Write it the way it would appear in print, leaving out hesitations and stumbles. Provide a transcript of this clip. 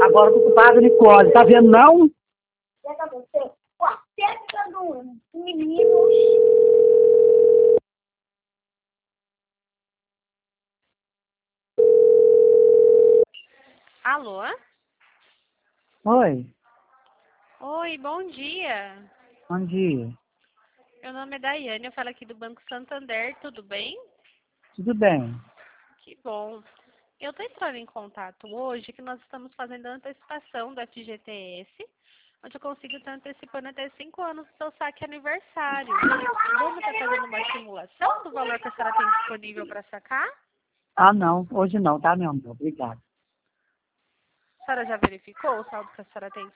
Agora eu tô ocupado, Nicole. Tá vendo, não? Pega você. Ó, pega do menino. Alô? Oi, Oi, bom dia. bom dia. Meu nome é Daiane, eu falo aqui do Banco Santander, tudo bem? Tudo bem? Que bom. Eu estou entrando em contato hoje que nós estamos fazendo a antecipação do FGTS, onde eu consigo estar antecipando até 5 anos do seu saque aniversário. Vamos estar fazendo uma simulação do valor que a senhora tem disponível para sacar? Ah, não. Hoje não, tá, meu amor? Obrigado. A senhora já verificou o saldo que a senhora tem